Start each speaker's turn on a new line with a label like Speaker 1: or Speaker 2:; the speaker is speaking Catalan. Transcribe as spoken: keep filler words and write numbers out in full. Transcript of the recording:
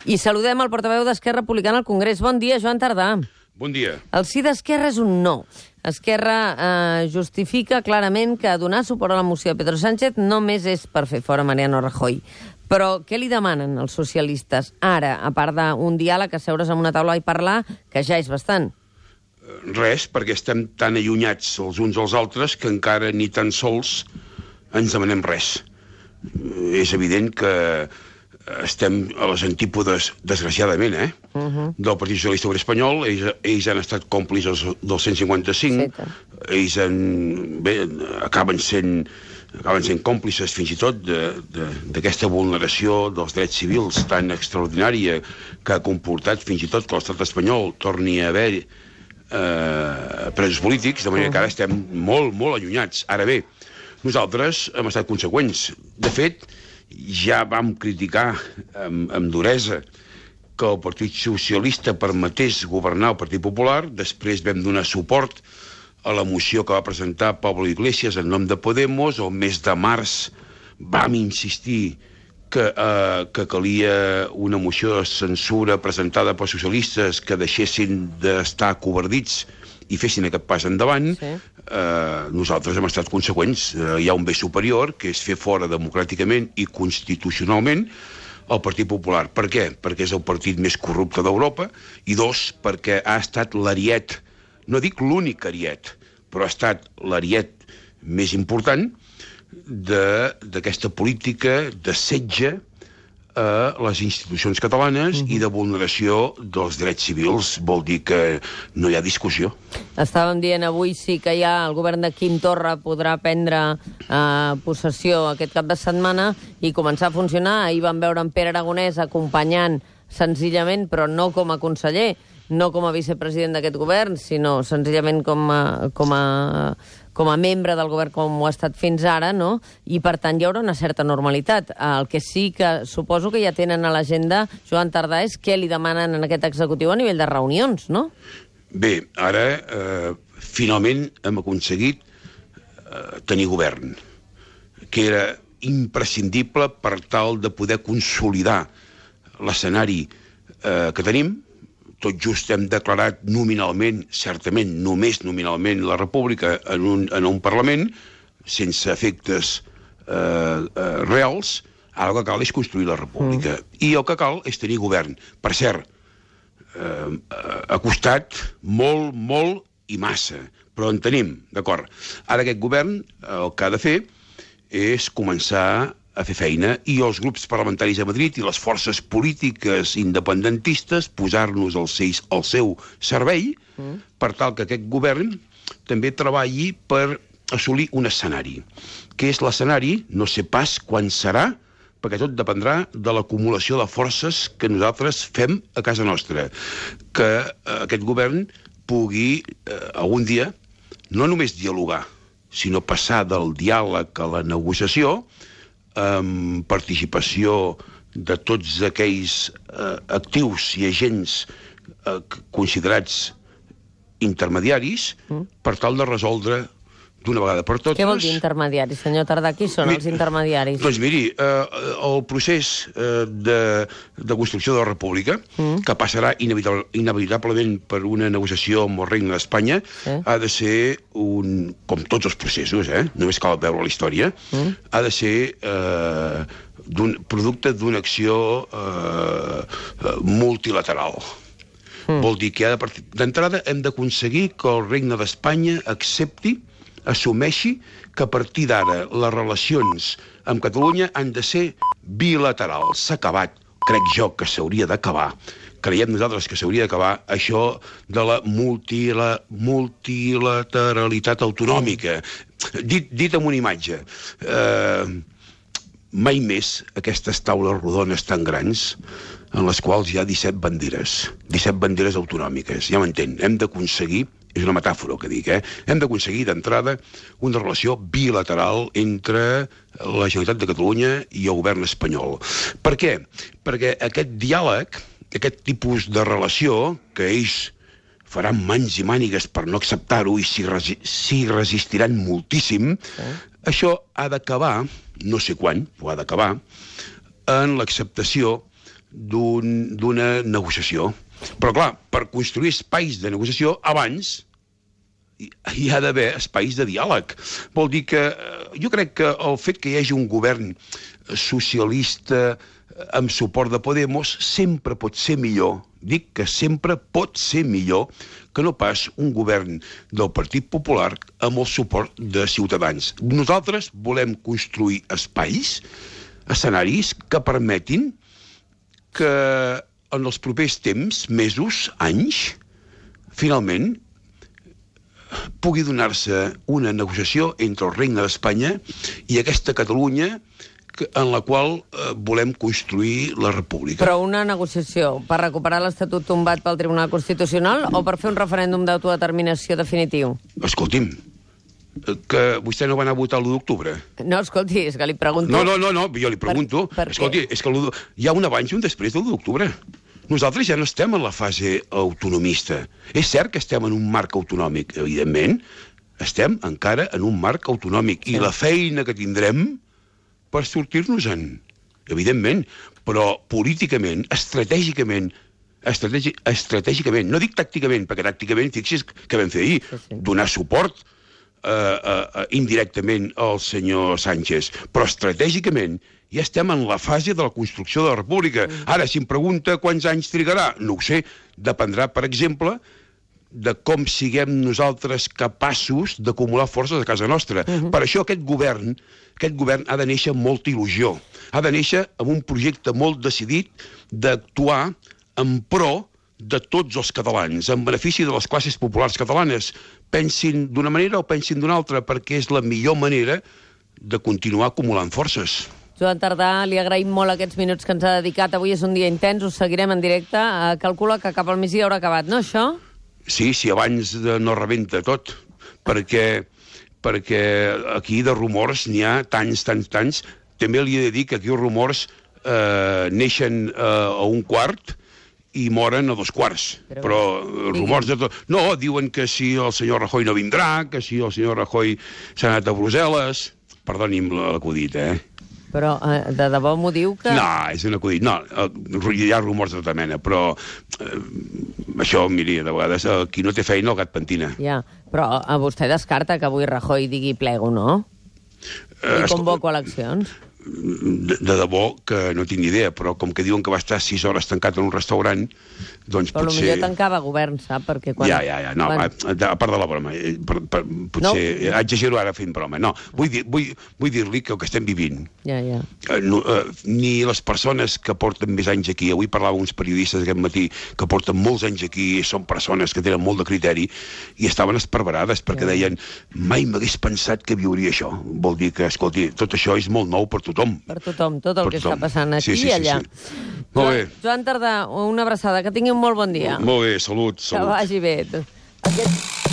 Speaker 1: I saludem el portaveu d'Esquerra Republicana al Congrés. Bon dia, Joan Tardà.
Speaker 2: Bon dia.
Speaker 1: El sí d'Esquerra és un no. Esquerra eh, justifica clarament que donar suport a la moció de Pedro Sánchez només és per fer fora Mariano Rajoy. Però què li demanen els socialistes ara, a part d'un diàleg, asseure's en una taula i parlar, que ja és bastant?
Speaker 2: Res, perquè estem tan allunyats els uns als altres que encara ni tan sols ens demanem res. És evident que estem a les antípodes, desgraciadament, eh? Uh -huh. del Partit Socialista Obrer Espanyol. Ells, ells han estat còmplices del cent cinquanta-cinc. Sí, ells han, bé, acaben sent acaben sent còmplices fins i tot d'aquesta vulneració dels drets civils tan extraordinària que ha comportat fins i tot que l'estat espanyol torni a haver eh, presos polítics, de manera que ara estem molt, molt allunyats. Ara bé, nosaltres hem estat conseqüents. De fet, ja vam criticar amb, amb duresa que el Partit Socialista permetés governar el Partit Popular. Després vam donar suport a la moció que va presentar Pablo Iglesias en nom de Podemos. El mes de març vam insistir que, eh, que calia una moció de censura presentada pels socialistes que deixessin d'estar covardits i fessin aquest pas endavant. Sí. Eh, nosaltres hem estat conseqüents. Eh, hi ha un bé superior, que és fer fora democràticament i constitucionalment el Partit Popular. Per què? Perquè és el partit més corrupte d'Europa, i dos, perquè ha estat l'ariet, no dic l'únic ariet, però ha estat l'ariet més important d'aquesta política de setge a les institucions catalanes uh-huh. i de vulneració dels drets civils. Vol dir que no hi ha discussió.
Speaker 1: Estàvem dient avui sí que ja el govern de Quim Torra podrà prendre eh, possessió aquest cap de setmana i començar a funcionar. Ahir vam veure en Pere Aragonès acompanyant senzillament, però no com a conseller, no com a vicepresident d'aquest govern, sinó senzillament com a, com a, com a membre del govern com ho ha estat fins ara, no? I, per tant, hi haurà una certa normalitat. El que sí que suposo que ja tenen a l'agenda, Joan Tardà, és què li demanen en aquest executiu a nivell de reunions, no?
Speaker 2: Bé, ara, eh, finalment hem aconseguit eh, tenir govern, que era imprescindible per tal de poder consolidar l'escenari eh, que tenim. Tot just hem declarat nominalment, certament només nominalment, la República en un, en un Parlament, sense efectes eh, eh, reals. Ara el que cal és construir la República. Mm. I el que cal és tenir govern. Per cert, eh, ha costat molt, molt i massa, però en tenim, d'acord. Ara aquest govern el que ha de fer és començar a fer feina, i els grups parlamentaris a Madrid i les forces polítiques independentistes posar-nos al, al seu servei mm. per tal que aquest govern també treballi per assolir un escenari. Que és l'escenari, no sé pas quan serà, perquè tot dependrà de l'acumulació de forces que nosaltres fem a casa nostra. Que eh, aquest govern pugui eh, algun dia no només dialogar, sinó passar del diàleg a la negociació, amb participació de tots aquells eh, actius i agents eh, considerats intermediaris mm. per tal de resoldre d'una vegada per totes...
Speaker 1: Què vol dir intermediaris, senyor Tardà? Qui són Mi... els intermediaris?
Speaker 2: Doncs miri, eh, el procés eh, de, de construcció de la República, mm. que passarà inevitable, inevitablement per una negociació amb el Regne d'Espanya, sí. ha de ser un... com tots els processos, eh? Només cal veure la història, mm. ha de ser eh, d'un producte d'una acció eh, multilateral. Mm. Vol dir que d'entrada hem d'aconseguir que el Regne d'Espanya accepti, assumeixi que a partir d'ara les relacions amb Catalunya han de ser bilaterals. S'ha acabat, crec jo, que s'hauria d'acabar. Creiem nosaltres que s'hauria d'acabar això de la multila, multilateralitat autonòmica. Dit, dit amb una imatge, eh, mai més aquestes taules rodones tan grans en les quals hi ha disset banderes, disset banderes autonòmiques. Ja m'entén, hem d'aconseguir, és una metàfora el que dic, eh? hem d'aconseguir d'entrada una relació bilateral entre la Generalitat de Catalunya i el govern espanyol. Per què? Perquè aquest diàleg, aquest tipus de relació, que ells faran mans i mànigues per no acceptar-ho i s'hi resi resistiran moltíssim, eh? això ha d'acabar, no sé quan, però ha d'acabar, en l'acceptació d'una un, negociació. Però, clar, per construir espais de negociació, abans hi ha d'haver espais de diàleg. Vol dir que jo crec que el fet que hi hagi un govern socialista amb suport de Podemos sempre pot ser millor, dic que sempre pot ser millor que no pas un govern del Partit Popular amb el suport de Ciutadans. Nosaltres volem construir espais, escenaris que permetin que en els propers temps, mesos, anys, finalment pugui donar-se una negociació entre el Regne d'Espanya i aquesta Catalunya en la qual eh, volem construir la república.
Speaker 1: Però una negociació per recuperar l'Estatut tombat pel Tribunal Constitucional o per fer un referèndum d'autodeterminació definitiu?
Speaker 2: Escolti'm, que vostè no va anar a votar l'u d'octubre?
Speaker 1: No, escolti, és que li pregunto...
Speaker 2: No, no, no, no jo li pregunto.
Speaker 1: Per, per
Speaker 2: escolti, és que hi ha un abans i un després de l'u d'octubre. Nosaltres ja no estem en la fase autonomista. És cert que estem en un marc autonòmic, evidentment. Estem encara en un marc autonòmic. Sí. I la feina que tindrem per sortir-nos-en, evidentment, però políticament, estratègicament, estratègi estratègicament, no dic tàcticament, perquè tàcticament, fixi's que vam fer ahir, sí, sí. donar suport eh, eh, indirectament al senyor Sánchez, però estratègicament ja estem en la fase de la construcció de la república. Mm. Ara, si em pregunta quants anys trigarà, no ho sé, dependrà, per exemple, de com siguem nosaltres capaços d'acumular forces a casa nostra. Uh-huh. Per això aquest govern, aquest govern ha de néixer amb molta il·lusió. Ha de néixer amb un projecte molt decidit d'actuar en pro de tots els catalans, en benefici de les classes populars catalanes. Pensin d'una manera o pensin d'una altra, perquè és la millor manera de continuar acumulant forces.
Speaker 1: Joan Tardà, li agraïm molt aquests minuts que ens ha dedicat. Avui és un dia intens, us seguirem en directe. Calcula que cap al migdia haurà acabat, no, això?
Speaker 2: Sí, sí, abans no rebenta tot, perquè, perquè aquí de rumors n'hi ha tants, tants, tants. També li he de dir que aquí els rumors eh, neixen eh, a un quart i moren a dos quarts. Però, Però els rumors de tot... No, diuen que si el senyor Rajoy no vindrà, que si el senyor Rajoy s'ha anat a Brussel·les... Perdoni'm l'acudit, eh?
Speaker 1: Però eh, de debò m'ho diu que...
Speaker 2: No, és un acudit. No, hi ha rumors de tota mena, però eh, això, miri, de vegades eh, qui no té feina el gat pentina. Ja,
Speaker 1: però a vostè descarta que avui Rajoy digui plego, no? I eh, convoco eleccions?
Speaker 2: De, de debò que no tinc ni idea, però com que diuen que va estar sis hores tancat en un restaurant, doncs
Speaker 1: però
Speaker 2: potser...
Speaker 1: Però potser tancava govern, sap? Perquè quan...
Speaker 2: Ja, ja, ja, no, quan... a, a part de la broma, per, per, potser no? Exagero ara fent broma. No, vull dir-li vull, vull dir que el que estem vivint,
Speaker 1: ja, ja.
Speaker 2: Eh, no, eh, ni les persones que porten més anys aquí, avui parlava uns periodistes aquest matí que porten molts anys aquí, són persones que tenen molt de criteri, i estaven esparverades perquè ja. deien, mai m'hagués pensat que viuria això. Vol dir que, escolti, tot això és molt nou per tothom.
Speaker 1: Per tothom, tot el per que tothom. Està passant aquí
Speaker 2: sí, sí,
Speaker 1: i allà.
Speaker 2: Sí, sí. Molt bé.
Speaker 1: Joan Tardà, una abraçada, que tingui un molt bon dia.
Speaker 2: Molt bé, salut, salut.
Speaker 1: Que vagi bé. Aquest...